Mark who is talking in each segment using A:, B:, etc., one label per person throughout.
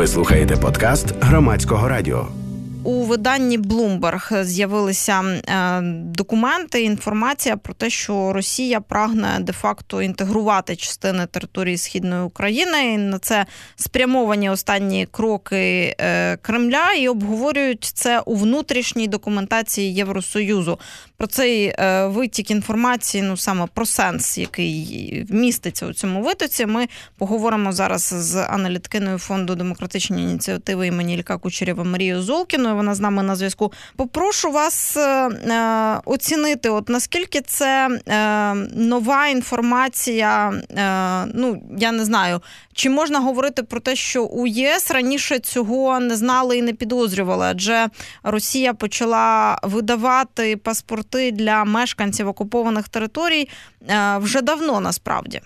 A: Ви слухаєте подкаст Громадського радіо.
B: У виданні Bloomberg з'явилися документи, інформація про те, що Росія прагне де-факто інтегрувати частини території Східної України. І на це спрямовані останні кроки Кремля і обговорюють це у внутрішній документації Євросоюзу. Про цей витік інформації, саме про сенс, який вміститься у цьому витоці, ми поговоримо зараз з аналітикиною Фонду демократичної ініціативи імені Ілля Кучерєва Марією Золкіною. Вона з нами на зв'язку. Попрошу вас оцінити, наскільки це нова інформація, я не знаю, чи можна говорити про те, що у ЄС раніше цього не знали і не підозрювали, адже Росія почала видавати паспорти для мешканців окупованих територій вже давно, насправді.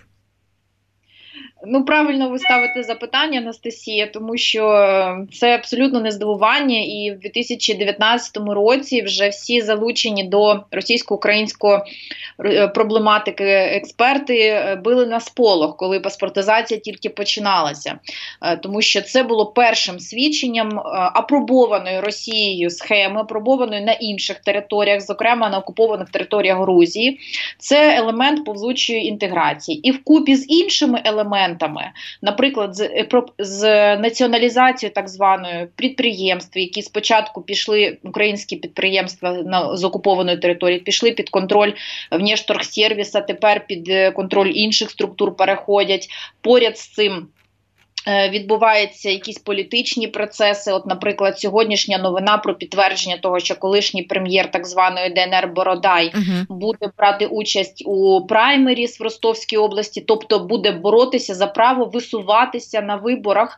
C: Правильно ви ставите запитання, Анастасія, тому що це абсолютно не здивування, і в 2019 році вже всі залучені до російсько-української проблематики експерти били на сполох, коли паспортизація тільки починалася. Тому що це було першим свідченням апробованої Росією схеми, апробованої на інших територіях, зокрема на окупованих територіях Грузії. Це елемент повзучої інтеграції. І вкупі з іншими елементами, наприклад, з націоналізацією так званою підприємств, які спочатку пішли, українські підприємства з окупованої території, пішли під контроль Внешторгсервіса, тепер під контроль інших структур переходять. Поряд з цим відбуваються якісь політичні процеси. Наприклад, сьогоднішня новина про підтвердження того, що колишній прем'єр так званої ДНР Бородай буде брати участь у праймеріс в Ростовській області, тобто буде боротися за право висуватися на виборах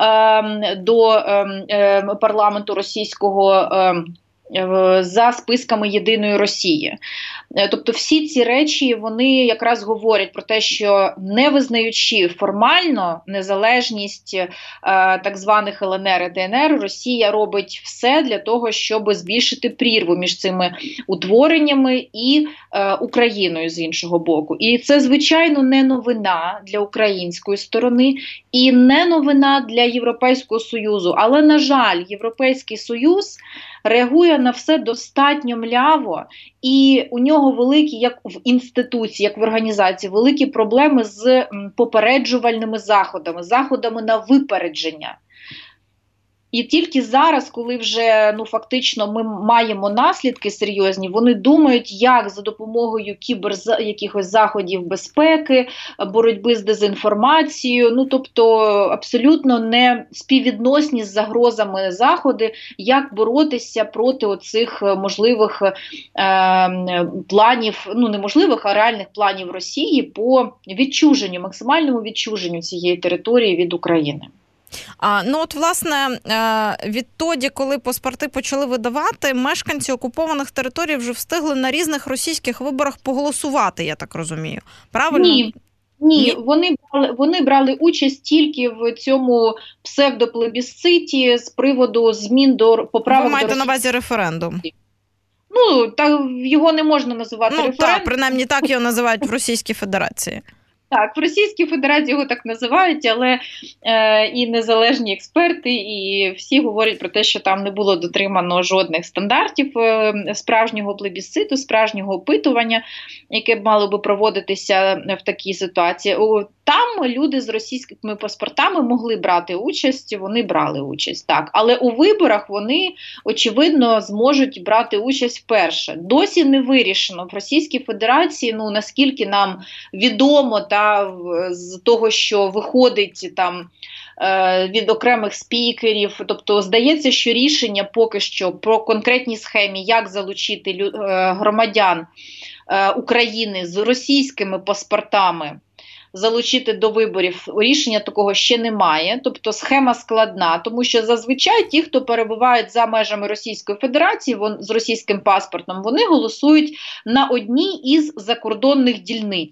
C: до парламенту російського за списками Єдиної Росії. Тобто всі ці речі, вони якраз говорять про те, що не визнаючи формально незалежність так званих ЛНР і ДНР, Росія робить все для того, щоб збільшити прірву між цими утвореннями і Україною з іншого боку. І це, звичайно, не новина для української сторони і не новина для Європейського Союзу. Але, на жаль, Європейський Союз реагує на все достатньо мляво, і у нього великі, як в інституції, як в організації, великі проблеми з попереджувальними заходами на випередження. І тільки зараз, коли вже фактично ми маємо наслідки серйозні, вони думають, як за допомогою якихось заходів безпеки, боротьби з дезінформацією, тобто абсолютно не співвідносні з загрозами заходи, як боротися проти оцих можливих планів, неможливих, а реальних планів Росії по відчуженню, максимальному відчуженню цієї території від України.
B: Власне, відтоді, коли паспорти почали видавати, мешканці окупованих територій вже встигли на різних російських виборах поголосувати, я так розумію. Правильно?
C: Ні. Вони брали участь тільки в цьому псевдоплебісциті з приводу змін до поправок.
B: Ви маєте на увазі референдум?
C: Його не можна називати референдумом.
B: Так, принаймні так його називають в Російській Федерації.
C: Так, в Російській Федерації його так називають, але і незалежні експерти, і всі говорять про те, що там не було дотримано жодних стандартів справжнього плебісциту, справжнього опитування, яке б мало би проводитися в такій ситуації. Там люди з російськими паспортами могли брати участь, вони брали участь, так. Але у виборах вони, очевидно, зможуть брати участь вперше. Досі не вирішено в Російській Федерації, наскільки нам відомо, з того, що виходить там від окремих спікерів. Тобто, здається, що рішення поки що про конкретній схемі, як залучити громадян України з російськими паспортами, залучити до виборів, рішення такого ще немає. Тобто схема складна, тому що зазвичай ті, хто перебувають за межами Російської Федерації з російським паспортом, вони голосують на одній із закордонних дільниць.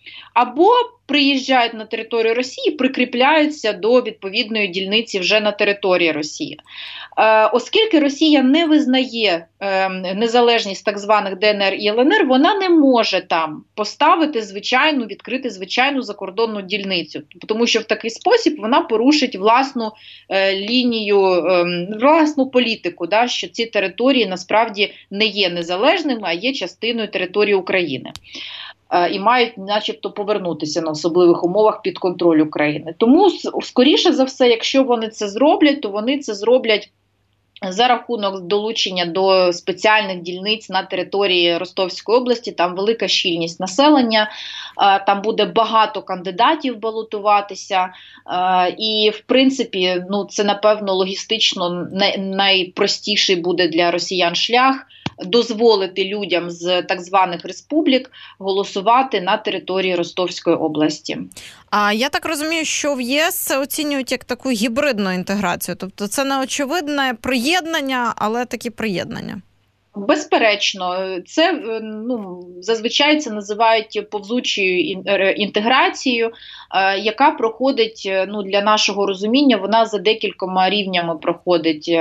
C: або приїжджають на територію Росії, прикріпляються до відповідної дільниці вже на території Росії. Оскільки Росія не визнає незалежність так званих ДНР і ЛНР, вона не може там поставити відкрити звичайну закордонну дільницю, тому що в такий спосіб вона порушить власну лінію, власну політику, що ці території насправді не є незалежними, а є частиною території України. І мають начебто повернутися на особливих умовах під контроль України. Тому, скоріше за все, якщо вони це зроблять, то вони це зроблять за рахунок долучення до спеціальних дільниць на території Ростовської області. Там велика щільність населення, там буде багато кандидатів балотуватися. І, в принципі, це, напевно, логістично найпростіший буде для росіян шлях дозволити людям з так званих республік голосувати на території Ростовської області.
B: А я так розумію, що в ЄС це оцінюють як таку гібридну інтеграцію. Тобто це не очевидне приєднання, але такі приєднання.
C: Безперечно, це зазвичай це називають повзучою інтеграцією, яка проходить, для нашого розуміння, вона за декількома рівнями проходить.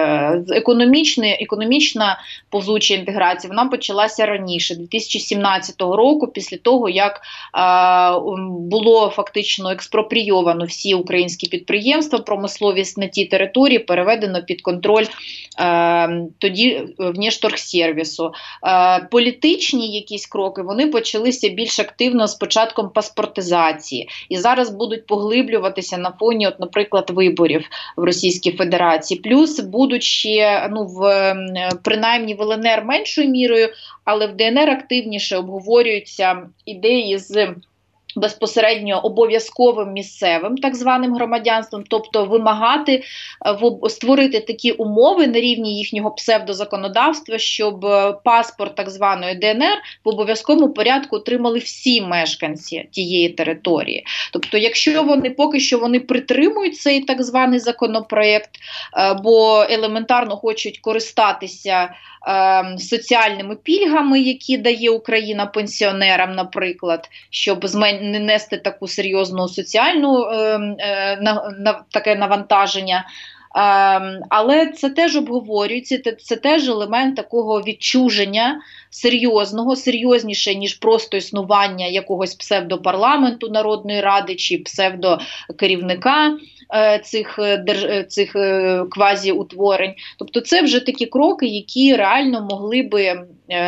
C: Економічна повзуча інтеграція, вона почалася раніше, 2017 року, після того, як було фактично експропрійовано всі українські підприємства, промисловість на тій території переведено під контроль тоді Внешторгсервісу. Політичні якісь кроки, вони почалися більш активно з початком паспортизації. І зараз будуть поглиблюватися на фоні, наприклад, виборів в Російській Федерації. Плюс будуть ще, принаймні в ЛНР меншою мірою, але в ДНР активніше обговорюються ідеї з безпосередньо обов'язковим місцевим так званим громадянством, тобто вимагати створити такі умови на рівні їхнього псевдозаконодавства, щоб паспорт так званої ДНР в обов'язковому порядку отримали всі мешканці тієї території. Тобто, якщо поки що вони притримують цей так званий законопроєкт, бо елементарно хочуть користатися соціальними пільгами, які дає Україна пенсіонерам, наприклад, щоб не нести таку серйозну соціальну таке навантаження. Але це теж обговорюється, це теж елемент такого відчуження серйозніше, ніж просто існування якогось псевдопарламенту Народної Ради чи псевдокерівника цих квазіутворень. Тобто це вже такі кроки, які реально могли би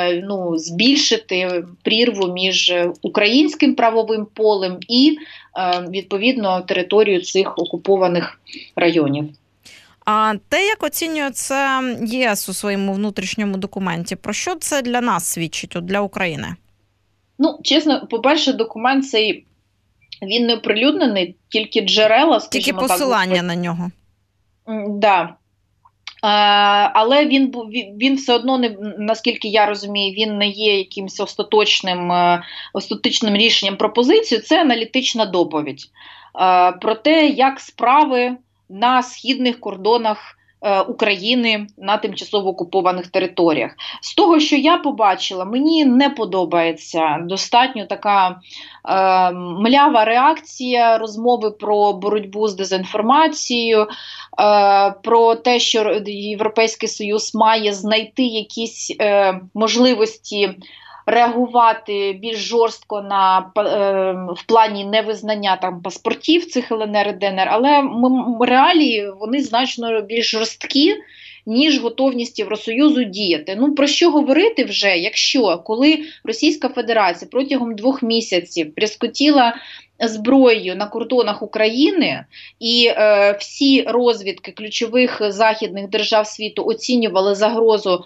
C: збільшити прірву між українським правовим полем і, відповідно, територією цих окупованих районів.
B: А те, як оцінює це ЄС у своєму внутрішньому документі, про що це для нас свідчить, для України?
C: Чесно, по-перше, документ цей, він не оприлюднений, тільки джерела, скажімо так.
B: Тільки посилання на нього.
C: Да. Але він все одно, наскільки я розумію, він не є якимось остаточним рішенням пропозиції, це аналітична доповідь про те, як справи на східних кордонах України на тимчасово окупованих територіях. З того, що я побачила, мені не подобається достатньо така млява реакція, розмови про боротьбу з дезінформацією, про те, що Європейський Союз має знайти якісь можливості реагувати більш жорстко в плані невизнання паспортів цих ЛНР і ДНР, але реалії вони значно більш жорсткі, ніж готовність Євросоюзу діяти. Про що говорити вже, коли Російська Федерація протягом 2 місяців прискотіла зброєю на кордонах України, і всі розвідки ключових західних держав світу оцінювали загрозу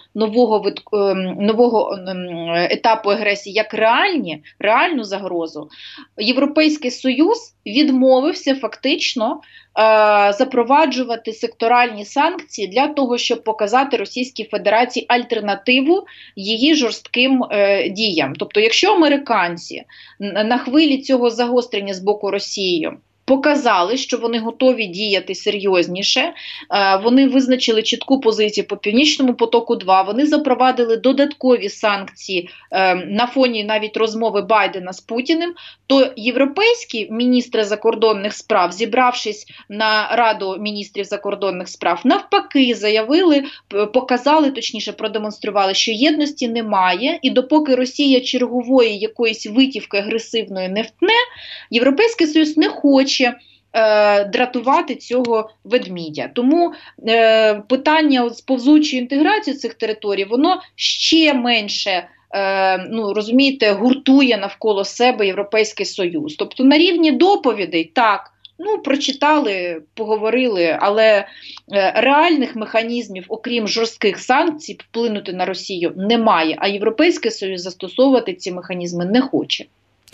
C: нового етапу агресії як реальну загрозу, Європейський Союз відмовився фактично запроваджувати секторальні санкції для того, щоб показати Російській Федерації альтернативу її жорстким діям. Тобто, якщо американці на хвилі цього загострення з боку Росії показали, що вони готові діяти серйозніше, вони визначили чітку позицію по Північному потоку-2, вони запровадили додаткові санкції на фоні навіть розмови Байдена з Путіним, то європейські міністри закордонних справ, зібравшись на Раду міністрів закордонних справ, навпаки заявили, показали, точніше продемонстрували, що єдності немає, і допоки Росія чергової якоїсь витівки агресивної не втне, Європейський Союз не хоче дратувати цього ведмідя. Тому питання з повзучої інтеграції цих територій, воно ще менше, розумієте, гуртує навколо себе Європейський Союз. Тобто на рівні доповідей, так, прочитали, поговорили, але реальних механізмів, окрім жорстких санкцій, вплинути на Росію немає, а Європейський Союз застосовувати ці механізми не хоче.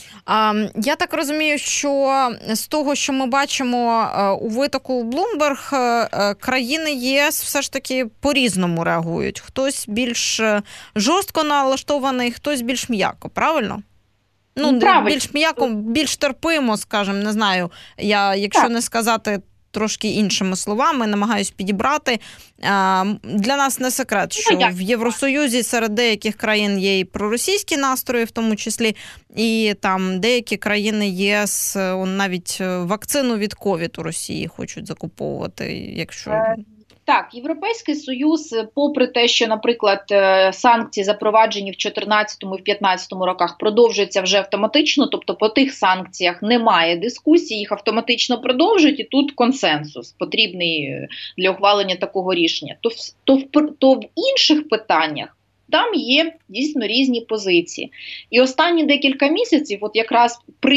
B: Я так розумію, що з того, що ми бачимо у витоку Bloomberg, країни ЄС все ж таки по-різному реагують. Хтось більш жорстко налаштований, хтось більш м'яко, правильно?
C: Правильно.
B: Більш м'яко, більш терпимо, скажімо, не знаю, якщо не сказати трошки іншими словами, намагаюсь підібрати. Для нас не секрет, що в Євросоюзі серед деяких країн є і проросійські настрої, в тому числі, і там деякі країни ЄС навіть вакцину від ковід у Росії хочуть закуповувати, якщо...
C: Так, Європейський Союз, попри те, що, наприклад, санкції запроваджені в 2014 і 2015 роках продовжуються вже автоматично, тобто по тих санкціях немає дискусії, їх автоматично продовжують, і тут консенсус потрібний для ухвалення такого рішення. То в інших питаннях там є дійсно різні позиції. І останні декілька місяців, от якраз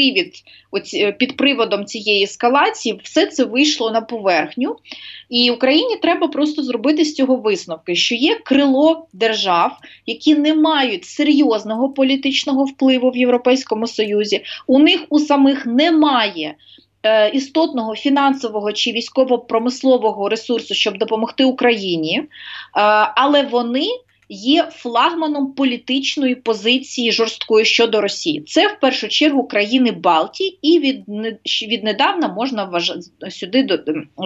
C: під приводом цієї ескалації, все це вийшло на поверхню. І Україні треба просто зробити з цього висновки, що є крило держав, які не мають серйозного політичного впливу в Європейському Союзі. У них у самих немає істотного фінансового чи військово-промислового ресурсу, щоб допомогти Україні, але вони є флагманом політичної позиції жорсткої щодо Росії. Це, в першу чергу, країни Балтії, і віднедавна можна сюди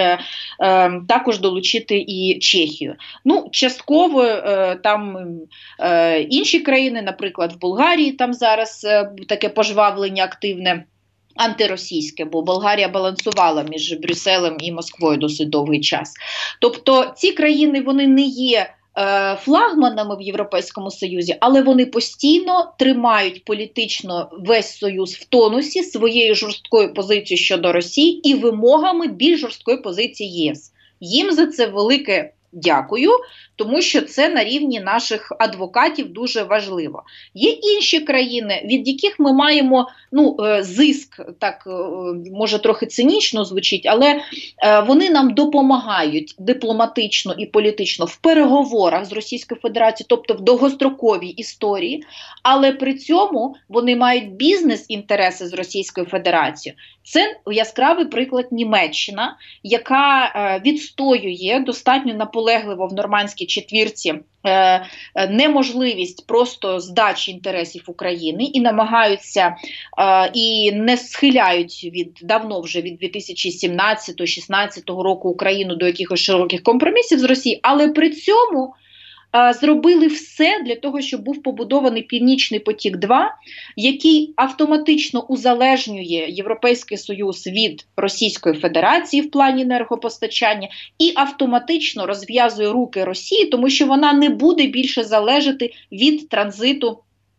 C: також долучити і Чехію. Частково там інші країни, наприклад, в Болгарії там зараз таке пожвавлення активне, антиросійське, бо Болгарія балансувала між Брюсселем і Москвою досить довгий час. Тобто ці країни, вони не є флагманами в Європейському Союзі, але вони постійно тримають політично весь Союз в тонусі своєю жорсткою позицією щодо Росії і вимогами більш жорсткої позиції ЄС. Їм за це велике дякую, тому що це на рівні наших адвокатів дуже важливо. Є інші країни, від яких ми маємо зиск, так може трохи цинічно звучить, але вони нам допомагають дипломатично і політично в переговорах з Російською Федерацією, тобто в довгостроковій історії, але при цьому вони мають бізнес-інтереси з Російською Федерацією. Це яскравий приклад Німеччина, яка відстоює достатньо наполегливо в нормандській четвірці неможливість просто здачі інтересів України і намагаються і не схиляють давно вже від 2017-2016 року Україну до якихось широких компромісів з Росією, але при цьому зробили все для того, щоб був побудований Північний потік-2, який автоматично узалежнює Європейський Союз від Російської Федерації в плані енергопостачання і автоматично розв'язує руки Росії, тому що вона не буде більше залежати від транзиту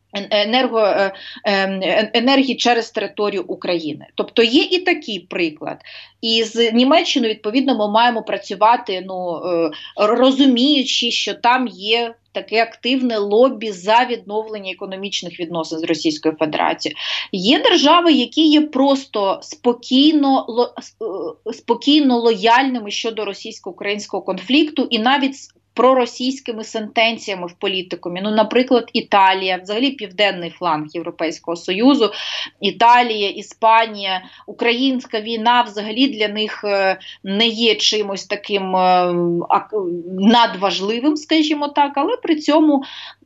C: енергії через територію України. Тобто є і такий приклад. І з Німеччиною, відповідно, ми маємо працювати, розуміючи, що там є таке активне лобі за відновлення економічних відносин з Російською Федерацією. Є держави, які є просто спокійно лояльними щодо російсько-українського конфлікту і навіть проросійськими сентенціями в політикумі. Наприклад, Італія, взагалі південний фланг Європейського Союзу, Італія, Іспанія, українська війна взагалі для них не є чимось таким надважливим, скажімо так, але при цьому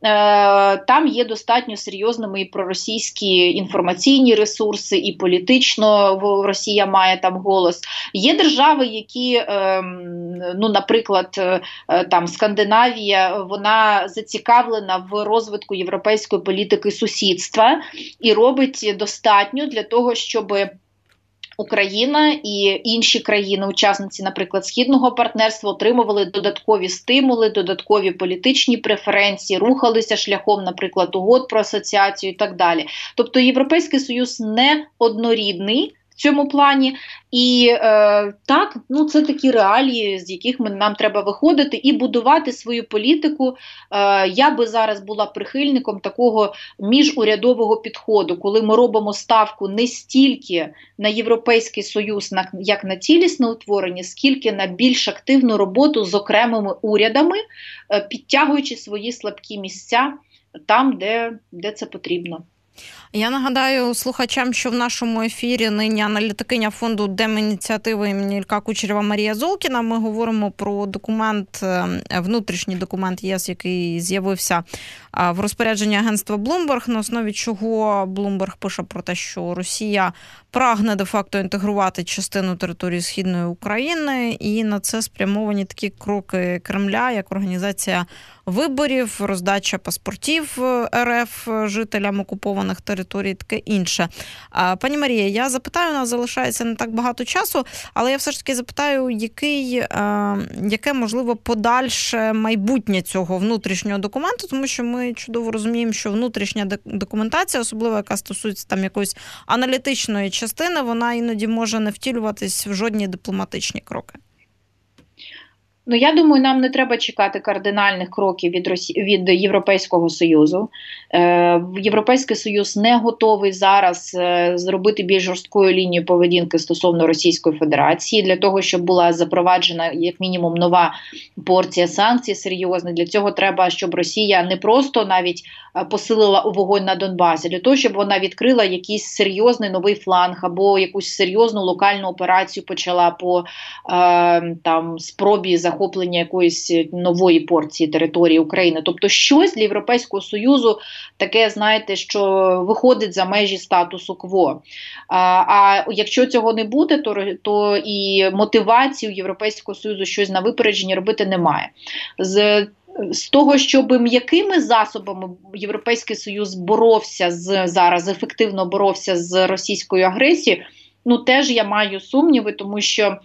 C: там є достатньо серйозними і проросійські інформаційні ресурси, і політично Росія має там голос. Є держави, які, наприклад, там Скандинавія, вона зацікавлена в розвитку європейської політики сусідства і робить достатньо для того, щоб Україна і інші країни-учасниці, наприклад, Східного партнерства, отримували додаткові стимули, додаткові політичні преференції, рухалися шляхом, наприклад, угод про асоціацію і так далі. Тобто Європейський Союз не однорідний в цьому плані. І так, це такі реалії, з яких нам треба виходити і будувати свою політику. Я би зараз була прихильником такого міжурядового підходу, коли ми робимо ставку не стільки на Європейський Союз, як на цілісне утворення, скільки на більш активну роботу з окремими урядами, підтягуючи свої слабкі місця там, де це потрібно.
B: Я нагадаю слухачам, що в нашому ефірі нині аналітикиня фонду Демініціативи імені Ілька Кучерєва Марія Золкіна. Ми говоримо про внутрішній документ ЄС, який з'явився в розпорядженні агентства Bloomberg, на основі чого Bloomberg пише про те, що Росія прагне де-факто інтегрувати частину території Східної України, і на це спрямовані такі кроки Кремля, як організація виборів, роздача паспортів РФ жителям окупованих територій, таке інше. Пані Марія, я запитаю, у нас залишається не так багато часу, але я все ж таки запитаю, яке, можливо, подальше майбутнє цього внутрішнього документу, тому що ми чудово розуміємо, що внутрішня документація, особливо яка стосується там якоїсь аналітичної частини, вона іноді може не втілюватись в жодні дипломатичні кроки.
C: Я думаю, нам не треба чекати кардинальних кроків від Європейського Союзу. Європейський Союз не готовий зараз зробити більш жорсткою лінію поведінки стосовно Російської Федерації, для того, щоб була запроваджена як мінімум нова порція санкцій серйозна. Для цього треба, щоб Росія не просто навіть посилила вогонь на Донбасі, для того, щоб вона відкрила якийсь серйозний новий фланг або якусь серйозну локальну операцію почала по спробі захоплення якоїсь нової порції території України. Тобто щось для Європейського Союзу таке, знаєте, що виходить за межі статусу кво. А якщо цього не буде, то і мотивації у Європейського Союзу щось на випередження робити немає. З того, щоб м'якими засобами Європейський Союз зараз ефективно боровся з російською агресією, теж я маю сумніви, тому що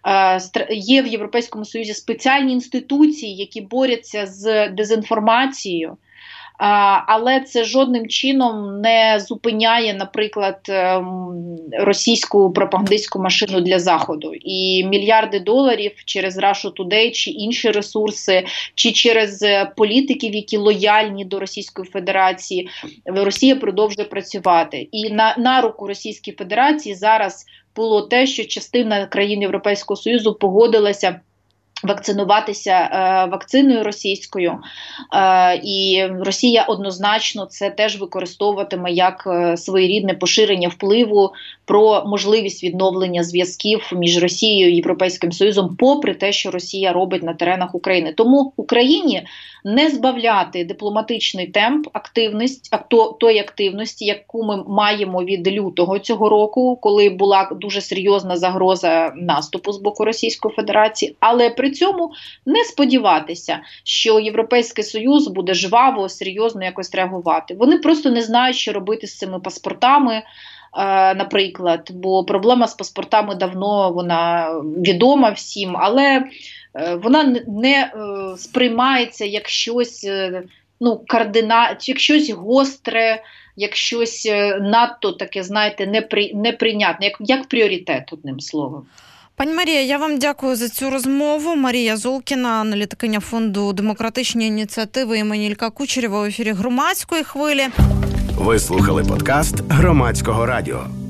C: є в Європейському Союзі спеціальні інституції, які борються з дезінформацією, але це жодним чином не зупиняє, наприклад, російську пропагандистську машину для Заходу. І мільярди доларів через Russia Today чи інші ресурси, чи через політиків, які лояльні до Російської Федерації, Росія продовжує працювати. І на руку Російській Федерації зараз було те, що частина країн Європейського Союзу погодилася вакцинуватися вакциною російською, і Росія однозначно це теж використовуватиме як своєрідне поширення впливу про можливість відновлення зв'язків між Росією і Європейським Союзом, попри те, що Росія робить на теренах України. Тому Україні не збавляти дипломатичний темп, тої активності, яку ми маємо від лютого цього року, коли була дуже серйозна загроза наступу з боку Російської Федерації, але при цьому не сподіватися, що Європейський Союз буде жваво, серйозно якось реагувати. Вони просто не знають, що робити з цими паспортами, наприклад, бо проблема з паспортами давно вона відома всім, але вона не сприймається як щось як щось гостре, як щось надто таке, знаєте, неприйнятне, як пріоритет, одним словом.
B: Пані Марія, я вам дякую за цю розмову. Марія Золкіна, аналітикиня фонду «Демократичні ініціативи» імені Ілька Кучерєва в ефірі Громадської хвилі.
A: Ви слухали подкаст Громадського радіо.